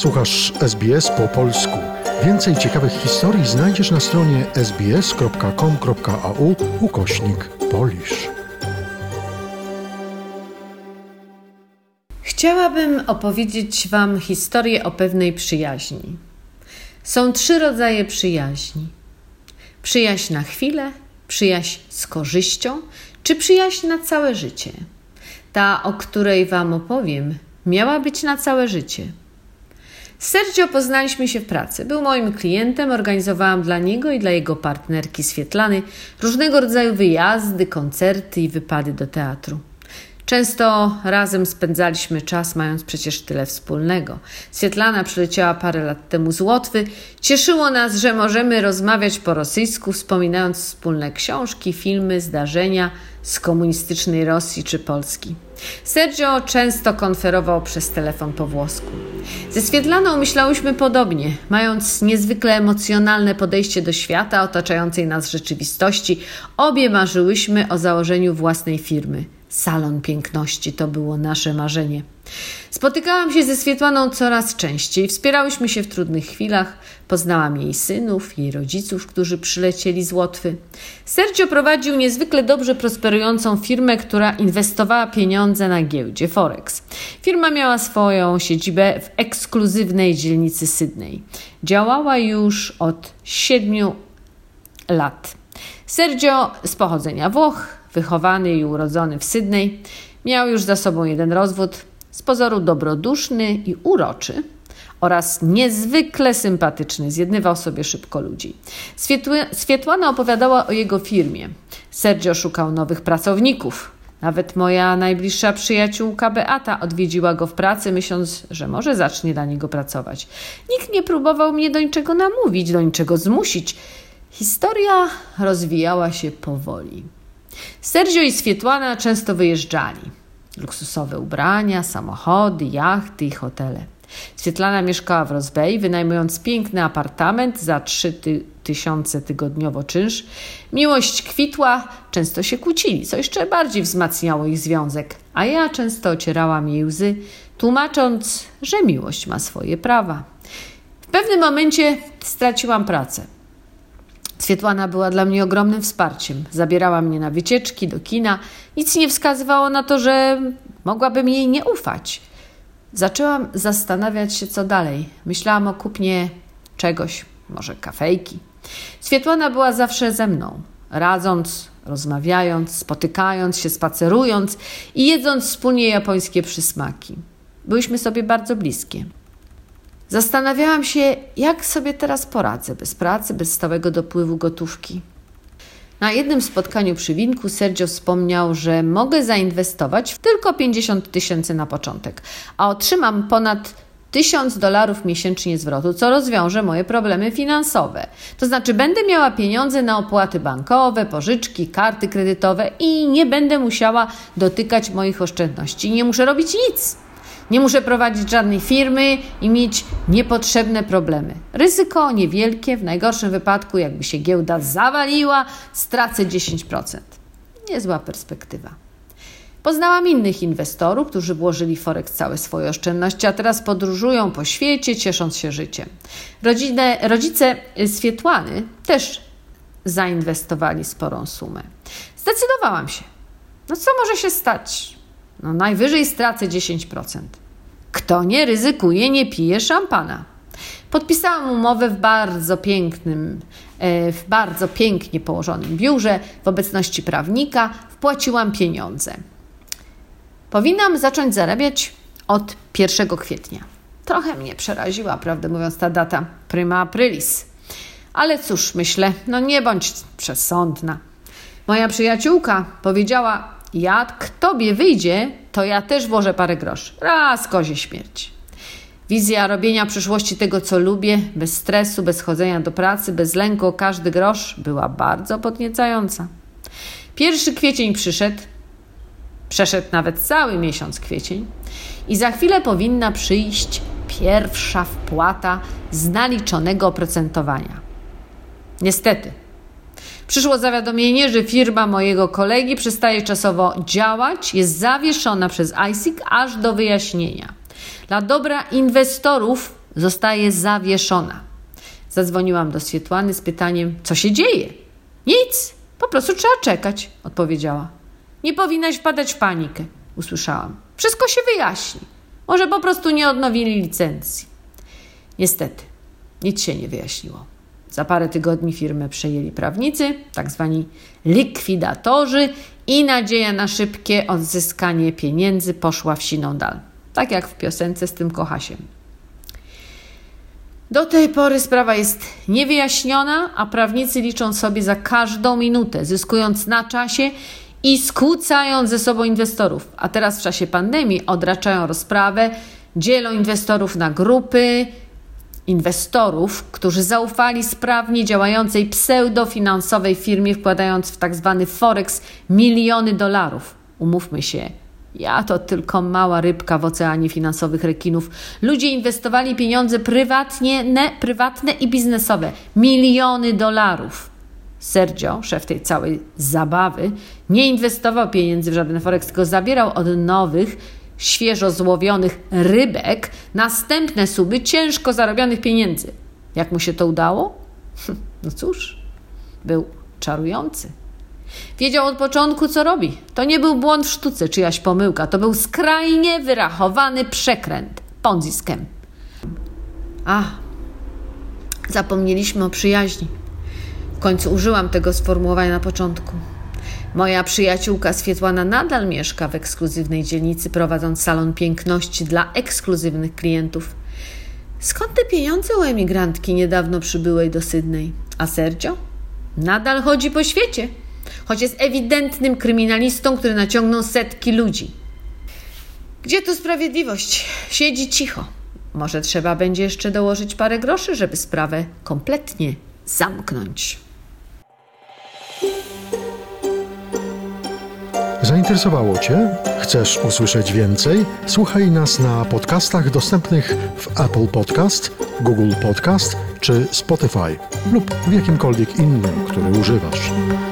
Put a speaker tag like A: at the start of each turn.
A: Słuchasz SBS po polsku. Więcej ciekawych historii znajdziesz na stronie sbs.com.au/Polish.
B: Chciałabym opowiedzieć Wam historię o pewnej przyjaźni. Są 3 rodzaje przyjaźni. Przyjaźń na chwilę, przyjaźń z korzyścią, czy przyjaźń na całe życie. Ta, o której Wam opowiem, miała być na całe życie. Z Sergio poznaliśmy się w pracy. Był moim klientem, organizowałam dla niego i dla jego partnerki Swietlany różnego rodzaju wyjazdy, koncerty i wypady do teatru. Często razem spędzaliśmy czas, mając przecież tyle wspólnego. Swietlana przyleciała parę lat temu z Łotwy. Cieszyło nas, że możemy rozmawiać po rosyjsku, wspominając wspólne książki, filmy, zdarzenia z komunistycznej Rosji czy Polski. Sergio często konferował przez telefon po włosku. Ze Swietlaną myślałyśmy podobnie, mając niezwykle emocjonalne podejście do świata, otaczającej nas rzeczywistości. Obie marzyłyśmy o założeniu własnej firmy. Salon piękności to było nasze marzenie. Spotykałam się ze Swietłaną coraz częściej. Wspierałyśmy się w trudnych chwilach. Poznałam jej synów, jej rodziców, którzy przylecieli z Łotwy. Sergio prowadził niezwykle dobrze prosperującą firmę, która inwestowała pieniądze na giełdzie Forex. Firma miała swoją siedzibę w ekskluzywnej dzielnicy Sydney. Działała już od 7 lat. Sergio z pochodzenia Włoch, wychowany i urodzony w Sydney, miał już za sobą 1 rozwód, z pozoru dobroduszny i uroczy oraz niezwykle sympatyczny, zjednywał sobie szybko ludzi. Swietlana opowiadała o jego firmie. Sergio szukał nowych pracowników. Nawet moja najbliższa przyjaciółka Beata odwiedziła go w pracy, myśląc, że może zacznie dla niego pracować. Nikt nie próbował mnie do niczego namówić, do niczego zmusić. Historia rozwijała się powoli. Sergio i Swietlana często wyjeżdżali. Luksusowe ubrania, samochody, jachty i hotele. Swietlana mieszkała w Ross Bay, wynajmując piękny apartament za 3000 tygodniowo czynsz. Miłość kwitła, często się kłócili, co jeszcze bardziej wzmacniało ich związek, a ja często ocierałam jej łzy, tłumacząc, że miłość ma swoje prawa. W pewnym momencie straciłam pracę. Swietlana była dla mnie ogromnym wsparciem. Zabierała mnie na wycieczki, do kina. Nic nie wskazywało na to, że mogłabym jej nie ufać. Zaczęłam zastanawiać się, co dalej. Myślałam o kupnie czegoś, może kafejki. Swietlana była zawsze ze mną. Radząc, rozmawiając, spotykając się, spacerując i jedząc wspólnie japońskie przysmaki. Byłyśmy sobie bardzo bliskie. Zastanawiałam się, jak sobie teraz poradzę, bez pracy, bez stałego dopływu gotówki. Na jednym spotkaniu przy winku Sergio wspomniał, że mogę zainwestować w tylko 50 000 na początek, a otrzymam ponad $1000 miesięcznie zwrotu, co rozwiąże moje problemy finansowe. To znaczy będę miała pieniądze na opłaty bankowe, pożyczki, karty kredytowe i nie będę musiała dotykać moich oszczędności. Nie muszę robić nic. Nie muszę prowadzić żadnej firmy i mieć niepotrzebne problemy. Ryzyko niewielkie, w najgorszym wypadku, jakby się giełda zawaliła, stracę 10%. Niezła perspektywa. Poznałam innych inwestorów, którzy włożyli w Forex całe swoje oszczędności, a teraz podróżują po świecie, ciesząc się życiem. Rodzice Swietlany też zainwestowali sporą sumę. Zdecydowałam się. Co może się stać? Najwyżej stracę 10%. Kto nie ryzykuje, nie pije szampana. Podpisałam umowę w bardzo pięknie położonym biurze, w obecności prawnika, wpłaciłam pieniądze. Powinnam zacząć zarabiać od 1 kwietnia. Trochę mnie przeraziła, prawdę mówiąc, ta data prima aprilis. Ale cóż, myślę, nie bądź przesądna. Moja przyjaciółka powiedziała, jak tobie wyjdzie, to ja też włożę parę groszy. Raz kozie śmierć. Wizja robienia przyszłości tego, co lubię, bez stresu, bez chodzenia do pracy, bez lęku o każdy grosz, była bardzo podniecająca. 1 kwiecień przeszedł nawet cały miesiąc kwiecień i za chwilę powinna przyjść pierwsza wpłata z naliczonego oprocentowania. Niestety, przyszło zawiadomienie, że firma mojego kolegi przestaje czasowo działać, jest zawieszona przez ISIC aż do wyjaśnienia. Dla dobra inwestorów zostaje zawieszona. Zadzwoniłam do Swietłany z pytaniem, co się dzieje? Nic, po prostu trzeba czekać, odpowiedziała. Nie powinnaś wpadać w panikę, usłyszałam. Wszystko się wyjaśni. Może po prostu nie odnowili licencji. Niestety, nic się nie wyjaśniło. Za parę tygodni firmę przejęli prawnicy, tak zwani likwidatorzy i nadzieja na szybkie odzyskanie pieniędzy poszła w siną dal. Tak jak w piosence z tym Kochasiem. Do tej pory sprawa jest niewyjaśniona, a prawnicy liczą sobie za każdą minutę, zyskując na czasie i skłócając ze sobą inwestorów. A teraz w czasie pandemii odraczają rozprawę, dzielą inwestorów na grupy inwestorów, którzy zaufali sprawnie działającej pseudofinansowej firmie, wkładając w tak zwany Forex miliony dolarów. Umówmy się, ja to tylko mała rybka w oceanie finansowych rekinów. Ludzie inwestowali pieniądze prywatne i biznesowe. Miliony dolarów. Sergio, szef tej całej zabawy, nie inwestował pieniędzy w żaden Forex, tylko zabierał od nowych, świeżo złowionych rybek następne sumy ciężko zarobionych pieniędzy. Jak mu się to udało? No cóż, był czarujący. Wiedział od początku, co robi. To nie był błąd w sztuce, czyjaś pomyłka. To był skrajnie wyrachowany przekręt. Ponzi scam. Zapomnieliśmy o przyjaźni. W końcu użyłam tego sformułowania na początku. Moja przyjaciółka Swietłana nadal mieszka w ekskluzywnej dzielnicy, prowadząc salon piękności dla ekskluzywnych klientów. Skąd te pieniądze u emigrantki niedawno przybyłej do Sydney? A Sergio? Nadal chodzi po świecie, choć jest ewidentnym kryminalistą, który naciągnął setki ludzi. Gdzie tu sprawiedliwość? Siedzi cicho. Może trzeba będzie jeszcze dołożyć parę groszy, żeby sprawę kompletnie zamknąć.
A: Zainteresowało Cię? Chcesz usłyszeć więcej? Słuchaj nas na podcastach dostępnych w Apple Podcast, Google Podcast czy Spotify lub w jakimkolwiek innym, który używasz.